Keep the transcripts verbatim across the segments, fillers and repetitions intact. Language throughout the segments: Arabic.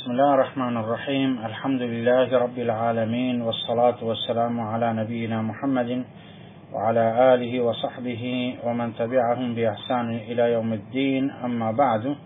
بسم الله الرحمن الرحيم. الحمد لله رب العالمين، والصلاة والسلام على نبينا محمد وعلى آله وصحبه ومن تبعهم بإحسان إلى يوم الدين. أما بعد،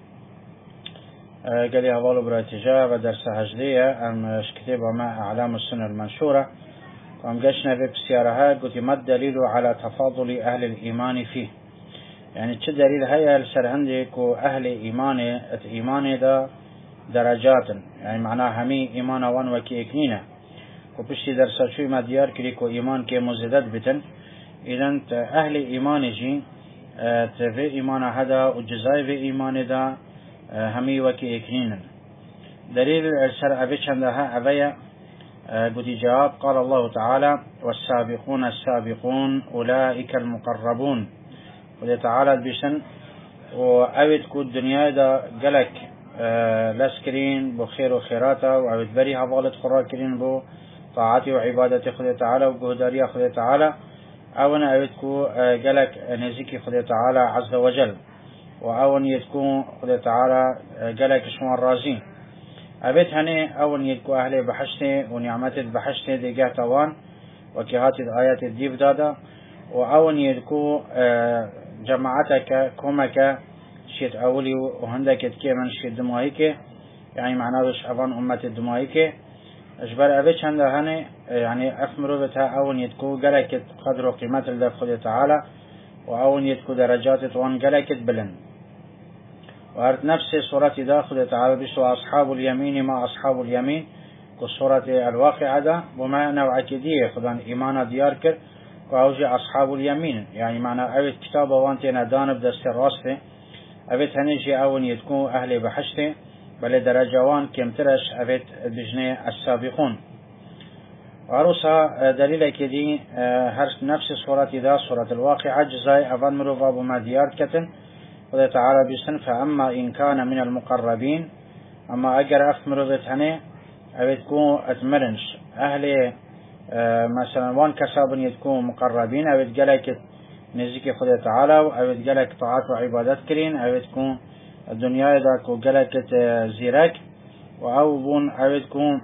قال يا أبو براتجا ودرس هجلية أم كتاب ما أعلام السنة المنشورة، قام قشنا بسيارها قلت ما الدليل على تفاضل أهل الإيمان فيه؟ يعني تش دليل هيا لسر عندك أهل إيمان إيمان دا درجات، يعني معناها همي إيمان وان وكي إكنينة وبشي درسات شوي ما ديار كريكو إيمان كي مزدد بتن. إذن أهل إيمان جي تفي إيمان هذا وجزاي في إيمان دا همي وكي إكنينة. دليل سر أبي شندها أبيا بدي جواب. قال الله تعالى: والسابقون السابقون أولئك المقربون. وده تعالى بيشن وأبد كو الدنيا دا قلك آه لسكرين بخير وخيراته، وأبد بري هفالت خراكرين بو طاعتي وعبادتي خده تعالى وقهداري خده تعالى، أولا أبد كو آه قلك نزيكي خده تعالى عز وجل، وأولا يتكون خده تعالى آه قلك شوان رازين. أبد هني أولا يتكو أهلي بحشتي ونعمتي بحشتي دي قهتوان وكهات الآيات الديف دادا، وأولا يتكو آه جماعتك كومك شيت أولي وهندك تكيمن شيت دمائك، يعني معناه وش أفان أمة الدمائك أجبر أبيش عنده هني يعني أفمرو بتها أول يتكو جلكت قدر وقيمة الله خده تعالى، وأول يتكو درجات توان جلكت بلن. وأرد نفس سورة داخل تعالى بشو أصحاب اليمين ما أصحاب اليمين كسورة الواقعة دا، وما نوع كدية خدان إيمان دياركر وأوجي أصحاب اليمين، يعني معنى أبيت كتابة وانتنا دانب دست الراسته أبيت هنيجي أول يتكون أهل بحشته، بل درجوان كمترش أبيت بجنة السابقون. وعروسها دليل كدي هرس نفس سورة ذا سورة الواقعة جزاء أفان مروفا بما ديار كتن. وذا تعالى بسن: فأما إن كان من المقربين، أما أجر أفمرو بتهني أبيت كون أتمرنش أهل مثلا وان كسابن يتكون مقربين أبيت جلك نزيك خده تعالى، وأبيت جلك طاعات وعبادات كرين، أبيت كون الدنيا ذاك وجلك زيرك، وأو بون أبيت كون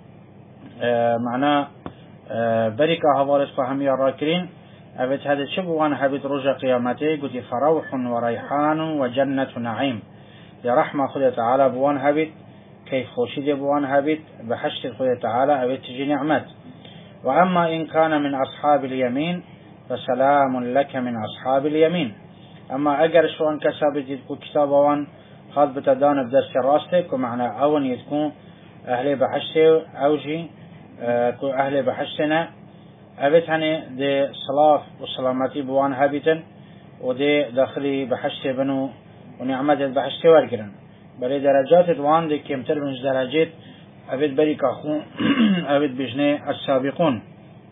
معناه بركة هوارس فهم يراكرين. أبيت هذا شبوان أبيت رجع قيامته قلت فروح وريحان وجنة نعيم. يا رحمة خده تعالى بوان هبيت كيف خوشيد بوان هبيت بحشت خده تعالى أبيت تجي نعمات. وأما إن كان من أصحاب اليمين فسلام لك من أصحاب اليمين. أما أجر شوان كسابت يتكون كتابوان خاض بتدان بدرس راستك، ومعنى أول يتكون أهل بحشته أوجي كو أهل بحشتنا أبيت هني دي صلاف وسلامتي بوان هابتن، ودي داخلي بحشته بنو ونعمت بحشته ورقرن، بل درجات دوان دي كمتر من درجات أبيت بريك أخون أبيت بجنة السابقون.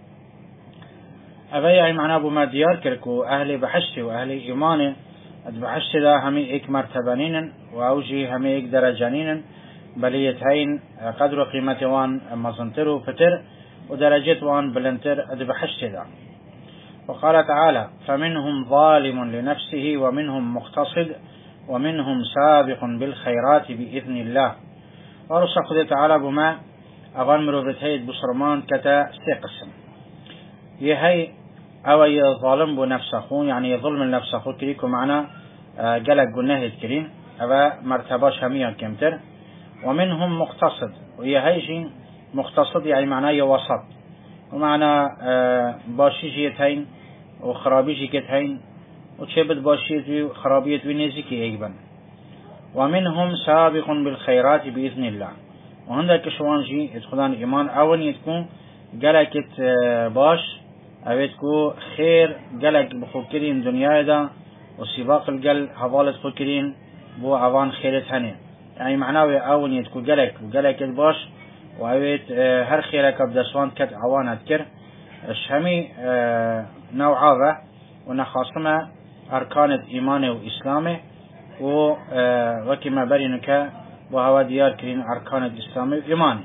أبي يعني معناه بما ديار كركو أهل بحشته وأهل إيمانه بحشته دا همي إك مرتبانين وأوجي همي إك درجانين، بل يتهين قدر قيمة وان مزنتر وفتر ودرجات وان بلنتر بحشته دا. وقال تعالى: فمنهم ظالم لنفسه ومنهم مقتصد ومنهم سابق بالخيرات بإذن الله. ورسا خده تعالى بما أغان مروفتهيد بصرمان كتا سيقسم. يهي أو يظالم بنفسه، يعني يظلم النفسه كريكو معنا قلق قلناه كريم أبا مرتباش هميا كمتر. ومنهم مقتصد، ويهيجي مقتصد يعني معناه يوسط، ومعنى باشي جيتين وخرابي جيتين وتشبت باشي وخرابية ونزيكي أيضا. ومنهم سابق بالخيرات بإذن الله. وهندك شوانجي يدخلان إيمان أول يتكون قلقت باش أبيتكو خير قلق بخوكرين دنيا دا، وسباق القل هفالت خوكرين بو عوان خيرت هني، يعني معناه أول يتكو قلق وقلقت باش وأبيت هر خيرك بدسوان كت عوان أذكر الشهمي نوع هذا ونخاصمة أركان الإيمان وإسلامه، وكما برينك وهو ديار كرين أركان الإسلام والإيمان.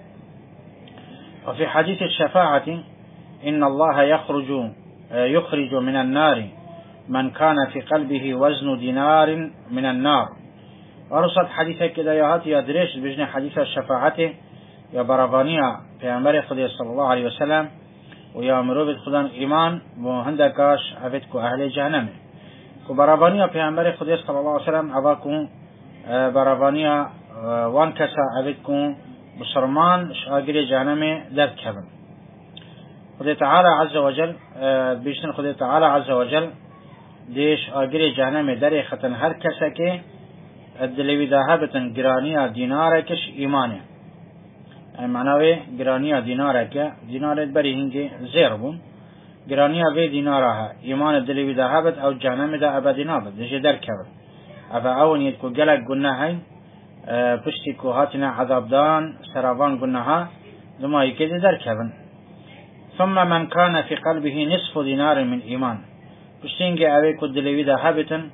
وفي حديث الشفاعة: إن الله يخرج يخرج من النار من كان في قلبه وزن دينار من النار، ورصد حديثة كده يهات يا دريش بجن حديث الشفاعته يا برافانيا پیامبر خدا صلى الله عليه وسلم ويا مروبت خدان إيمان وهندكاش عفتكو أهل جهنم كو برافانيا پیامبر خدا صلى الله عليه وسلم عواكو برافانيا وان كسا عفتكو بصرمان شاقر جهنم درد كبن خدا تعالى عز وجل بيشتن خدا تعالى عز وجل ديش آقر جهنم در ختن هر كسا كي الدلوي ذهبتن جرانيا ديناركش إيمانه يعني معناه جرانيا دينارك دينار بري هنجي زيربون جرانيا في دينارها إيمان الدلوي ذهبت أو جهنم ذا أبدي نابد ديش در كبر أفا أول يدكو جلق قلنا هاي أه بشتكو هاتنا عذاب دان سرابان قلناها لما يكيد در كبن ثم من كان في قلبه نصف دينار من إيمان بشتينجي أبيكو الدلوي ذهبتن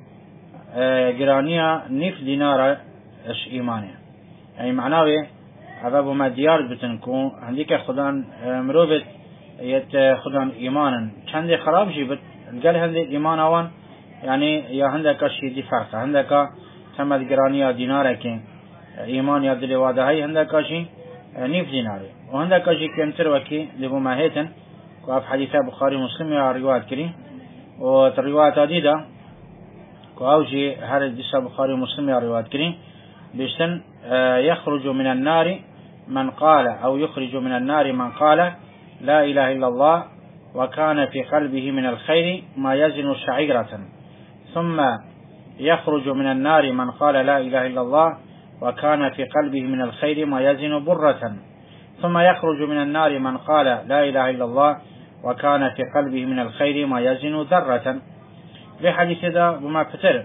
جرانيا نيف دينار اش ايمانه يعني معناه هذا بما ديار بتنكو عندك خدان مروبت يت خدان ايمانا كان خراب جيبت قال هندي ايمان اوان يعني يا عندك شيء دي فرق عندك ثمد جرانيا دينارك ايمان يا دلي واده هي عندك شيء نيف دينار وعندك شيء كنتر وكي لبما هيتن وفي حديث البخاري ومسلم يا روايات كريم والروايات عديده وأوجي هذا الدس البخاري ومسلم يا روايات كريم بيشتن يخرج من النار من قال أو يخرج من النار من قال لا إله إلا الله وكان في قلبه من الخير ما يزن شعيرة ثم يخرج من النار من قال لا إله إلا الله وكان في قلبه من الخير ما يزن برة ثم يخرج من النار من قال لا إله إلا الله وكان في قلبه من الخير ما يزن ذرة في حديث هذا بما فتر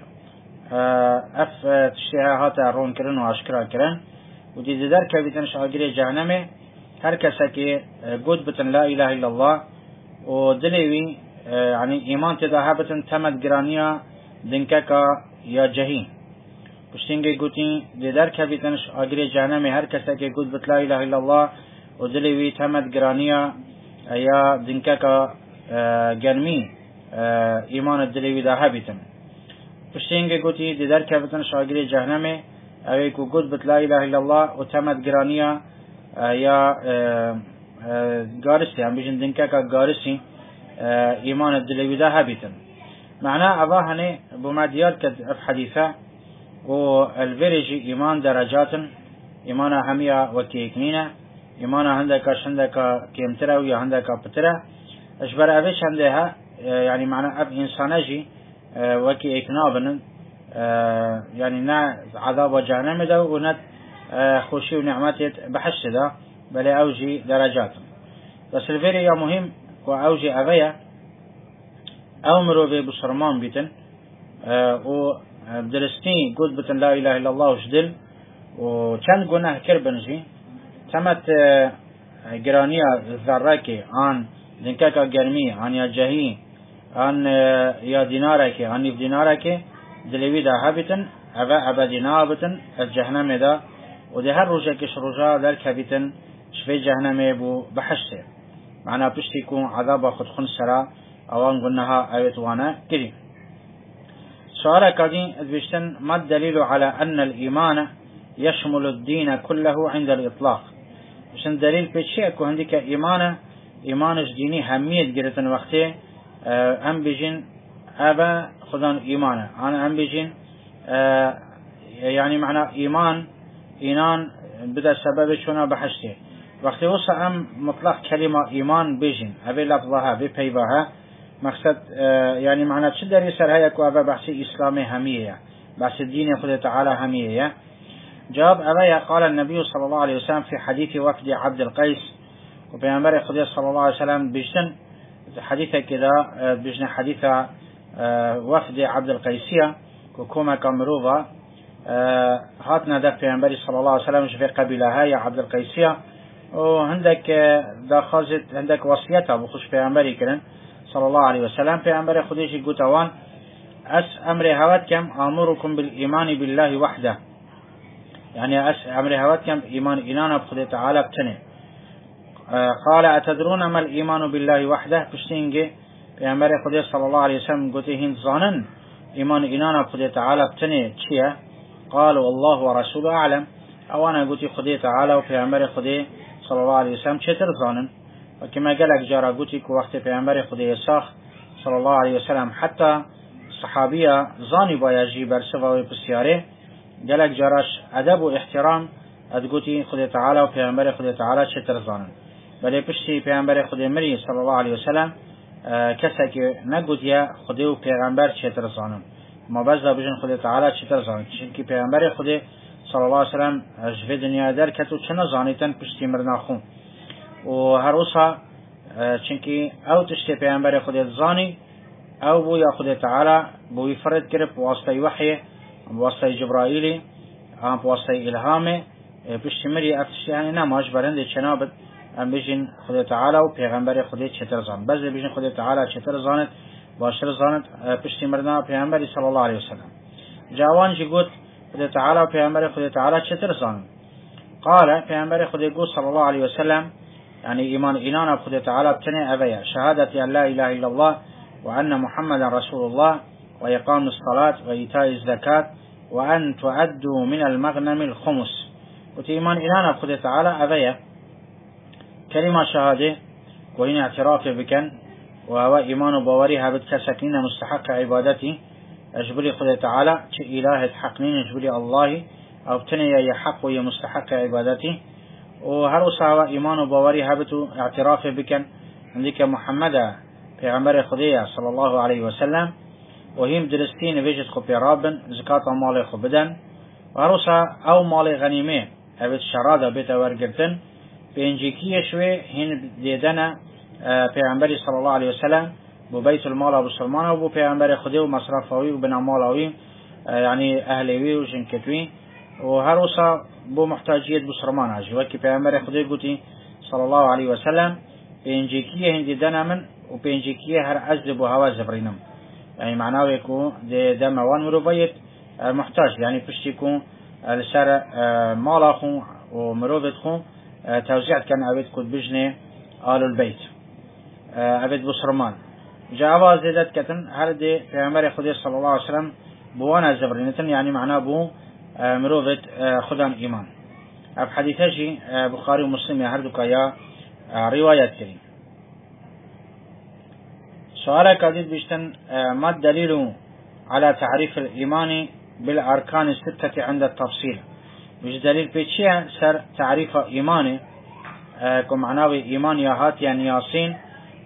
اف تشتها هاتا رون كرن واشكرا كرن ودي ذلك بتنش اجري جهنم هر کسا که قد بتن لا اله الا الله ودلوي يعني ايمان تدا بتن تمد گرانيا دنكا يا جهين پشتینگی گوتین دي ذلك بتنش اجري جهنم هر کسا که قد بت لا اله الا الله ودلوي تمد گرانيا يا دنكا گرمي ایمان الدلوی دا هبیتن پشتینگه گوتی دیدر که بتن شاگری جهنمه اوی کو گود بت لا اله الا الله و تمد گرانیا یا گارسی هم بیشن دنکه که گارسی ایمان الدلوی دا هبیتن معناه اوه هنه بمدیاد کد اف حدیثه و الفرجی ایمان درجات ایمان همیا وکی اکنینه ایمان هندکا شندکا کمتره و یا هندکا پتره اشبر اوش هنده ها يعني معنى أب إنسانجي وكي إكنابن يعني نا عذاب وجهنم ده ونت خوشي ونعمات بحش ده بل أوجي درجات بس الفيري يا مهم وأوجي أبيا أمرو ببصرمان بيتن ودرستين قد بتن لا إله إلا الله وشدل وكان قناه كربنجي تمت جرانية الذراكي عن دنكاكا جرمي عن يا جهي عن يا دينارك عن يف دينارك دلوي دا هابتن أبا أبا دينابتن الجهنم دا ودي هر روجا كش روجا ذلك هابتن شفي جهنم بو بحشته معنا بشتي يكون عذاب خد خن سرا اوان قلناها ايت وانا كريم سؤال كادين بيشتن ما الدليل على أن الإيمان يشمل الدين كله عند الإطلاق بيشتن دليل بيشي اكو عندك إيمان إيمانش ديني همية جرتن وقته ام بيجين ابا خدان إيمانه انا ام بيجين يعني معنى إيمان إيمان بدا سبب شونا بحشته وقت وصل ام مطلق كلمة إيمان بيجين ابي لفظها بيبيبها مقصد يعني معنى تشدر يسر هيك وابا بحثي إسلامي همية بحث الدين خد تعالى همية جواب أبايا قال النبي صلى الله عليه وسلم في حديث وفد عبد القيس وبيامبر خدي صلى الله عليه وسلم بيجن حديثة كده بيجن حديث وفد عبد القيسية وكما كامروفا هاتنا ده بيامبر صلى الله عليه وسلم في قبيلة هاي عبد القيسية وعندك ده خازت عندك وصيتها بخش بيامبر كرن صلى الله عليه وسلم بيامبر خديش قوتوان أس أمر هواتكم أمركم بالإيمان بالله وحده يعني أس أمر هواتكم إيمان إنانا بخدي تعالى بتنه قال أتدرون ما الإيمان بالله وحده بشتينجي بيامبر خدي صلى الله عليه وسلم قوتهين ظانن إيمان إنانا بخدي تعالى بتنه تشيه قالوا الله ورسوله أعلم. أو أنا قلت خدي تعالى وبيغمبر خدي صلى الله عليه وسلم چتر زانن. وكما قالك جارا قلت وقت بيغمبر خدي ساخ صلى الله عليه وسلم حتى صحابية زاني بايجي برسوا بسياره قالك جاراش أدب واحترام أدقوتي خدي تعالى وبيغمبر خدي تعالى چتر زانن. بله پشتی پیامبر خدا مری صلی الله علیه وسلم کسی که نگوید خدا و پیامبر چطور زانن ما بعضا بجن خدا تعالی چطور زانن چونکی پیامبر خدا صلی الله علیه وسلم جوی دنیا در کتو چه نزانیتن پشتی مرنا خون و هر روزا چونکی او تشتی پیامبر خدا زانی او بو یا خدا تعالی بوی فرد کرد بواسطه وحی بواسطه جبرائیلی ام بواسطه الهام پشتی مری افتشتی هنی نماش برنده چنابد ام بيجين خدا تعالى و پیغمبر خدا چطور زاند بعضی بيجين خدا تعالى چطور زاند باشتر زاند پشتی مرنا پیغمبر صلی الله علیه وسلم جوان جی گوت خدا تعالى و پیغمبر خدا تعالى چطور زاند قال پیغمبر خدا گوت صلی الله علیه وسلم يعني ایمان اینان خدا تعالى بتنه اویا شهادت ان لا اله الا الله وان محمد رسول الله واقام الصلاه وايتاء الزكاه وان تؤدوا من المغنم الخمس وتي ایمان اینان خدا تعالى اویا كلمة شهادة وهنا اعتراف بكن وهو إيمان وباوري هابد كسكنين مستحق عبادتي أجبري خدا تعالى كإله حقنين أجبري الله أو بتنيا يحق ويا مستحق عبادتي وهروسا هو إيمان وباوري هابد اعتراف بكن عندك محمد پیغمبر خدا صلى الله عليه وسلم وهم درستين وجد خو رابن زكاة مال خو بدن وهروسا أو مال غنيمة هابد شرادة بيت ورقرتن بينجيكيه شوي هن ديدنا پیغمبر صلى الله عليه وسلم بو بيت المال ابو سلمان وبو پیغمبر خدا ومصرفوي وبنا مالوي يعني اهلوي وجنكتوي وهروسا بو محتاجيه بو سلمان اجي وكي پیغمبر خدا قوتي صلى الله عليه وسلم بينجيكيه هن ديدنا من وبينجيكيه هر عزل بو هوا زبرينم يعني معناه يكون دم وان مروبيت محتاج يعني بشتيكون لسر مال اخو ومروبت خو توزيع كان أبد كود بجنة آل البيت أبد بصرمان جاء زيادات كتن هردي في عمر خدي صلى الله عليه وسلم بوانا زبرينتن يعني معناه بو مروفة خدام إيمان أب حديثة بخاري ومسلم هردو كيا روايات كريم سؤالك عديد بيشتن ما الدليل على تعريف الإيمان بالأركان الستة عند التفصيل مش دليل بيتشيها سر تعريف إيماني آه كم معناه إيمان يا هات يعني ياسين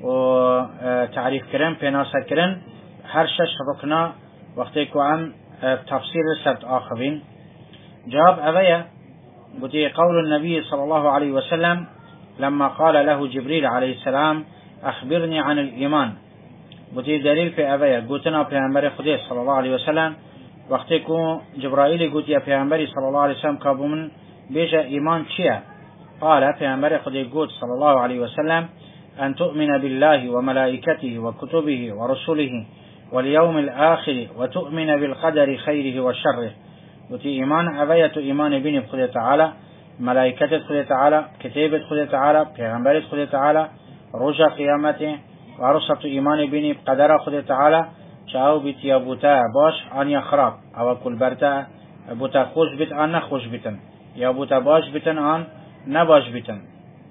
وتعريف كرن بناسا كرن هر شش ركنا وقتيكو عن آه تفسير سرت آخرين جواب أبيا بدي قول النبي صلى الله عليه وسلم لما قال له جبريل عليه السلام أخبرني عن الإيمان بدي دليل في أبيا قلتنا بأمر خدي صلى الله عليه وسلم وقتكو جبرائيل قلت يا پیغمبر صلى الله عليه وسلم كابو من بيجا إيمان چيا قال پیغمبر خدي قلت صلى الله عليه وسلم أن تؤمن بالله وملائكته وكتبه ورسله واليوم الآخر وتؤمن بالقدر خيره وشره قلت إيمان أبيت إيمان بني بخدي تعالى ملائكة خدي تعالى كتابة خدي تعالى پیغمبر خدي تعالى رجا قيامته ورسط إيمان بني بقدر خدي تعالى شاو بیت یا بوتا باش آن یا خراب او کل برتا بوتا خوش بیت آن نخوش بیتن یا بوتا باش بیتن آن نباش بیتن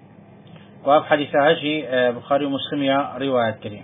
و حدیثه هجی بخاری و مسلم یا روایت کریم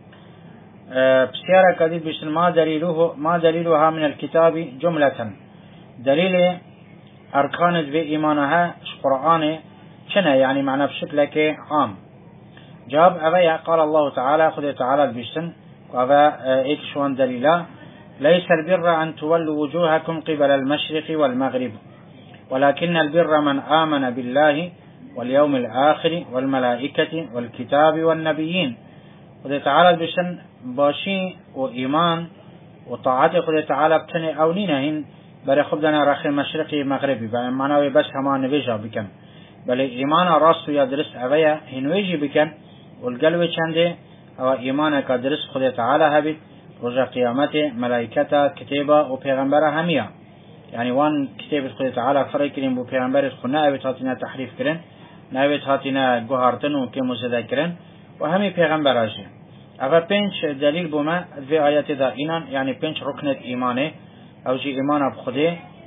بسیاره کدید بیشتن ما دلیله ما دلیلها من الكتاب جملة دلیل ارکانت به ایمانها قرآن چنه يعني معنى بشكل که عام جواب اویا قال الله تعالى خد تعالى بیشتن وهذا إيكشوان دليلا ليس البر أن تولوا وجوهكم قبل المشرق والمغرب ولكن البر من آمن بالله واليوم الآخر والملائكة والكتاب والنبيين خد تعالى بشن باشي وإيمان وطاعة خد تعالى بتني أولينهن بري خبدنا رخي مشرقي مغربي معناه بس هما نبيجا بكم بل إيمان راس يدرس أبيا هنويجي بكم والقلب چنده او ایمان که درست خدا تعالی هبید رجا قیامت ملائکتا کتابا و پیغمبر همیا یعنی وان کتاب خدا تعالی فرق کریم بو پیغمبر خود نه اوید هاتینا تحریف کرن نه اوید هاتینا گوهارتن و که مزده کرن و همی پیغمبر آجی اول پنج دلیل بو ما دوی آیت دا اینان یعنی پنج رکنت ایمانه او جی ایمان اب خوده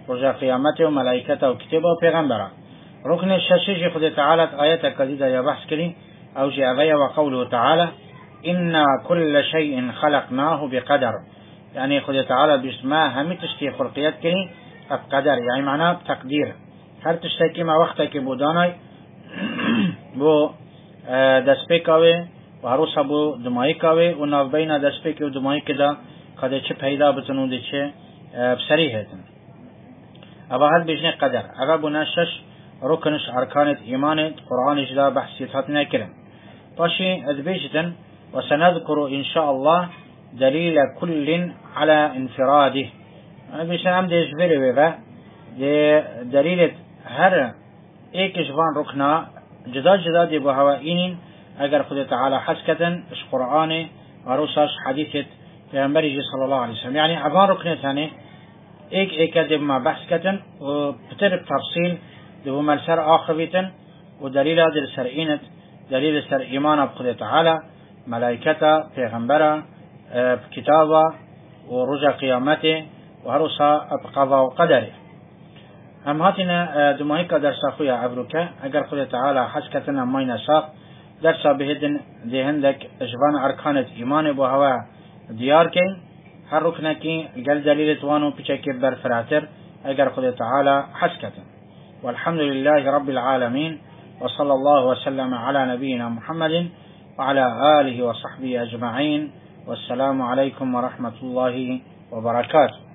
رجا قيامته وملائكته وكتبه وبيغمبره. ركن الشاشي خد تعالى آيات كذيدة يا بحث كلي أو جاء وقوله تعالى إنا كل شيء خلقناه بقدر، يعني خد تعالى باسمه هم تشتي خلقيات كلي بقدر، يعني معناه بتقدير. هر تشتكي ما وقتك بوداناي بو دسپیکاوی و هروسا بو دمایکاوی و ناو بین دسپیک و دمایک دا قد چه پیدا بتنو دی چه بسری هیتن. اما هر بیجنه قدر اما بنا شش رکنش ارکانت ایمانت قرآن جدا بحثیتات نکرن. باشی ادبیجتن و سنذکر ان شاء الله دلیل كل على انفراده. بیشتر هم دیش بری ببا دی دلیل هر ایک جوان رکنا جدا جدا دی بو هوائین اگر خود تعالی حسکتن اش قرآن وروساش حدیثت پیغمبری صلی الله علیه وسلم، يعني اغان رکنتانه ایک ایک دی ما بحث کتن و بتر بتفصیل دی بو ملسر آخویتن و دلیل دی سر اینت دلیل سر ایمان بخود تعالی ملائکتا پیغمبرا کتابا و رجا قیامته و هروسا بقضا و قدره. هم هاتنا دماهيك درس أخويا عبرك أجر خد تعالى حسكتنا ماينا ساق درس بهدن دهندك جبان أركان إيمان بوهوا ديار كين هر ركنكي قال دليل توانو بشكل برفراتر أجر خد تعالى حسكتنا. والحمد لله رب العالمين وصلى الله وسلم على نبينا محمد وعلى آله وصحبه أجمعين والسلام عليكم ورحمة الله وبركاته.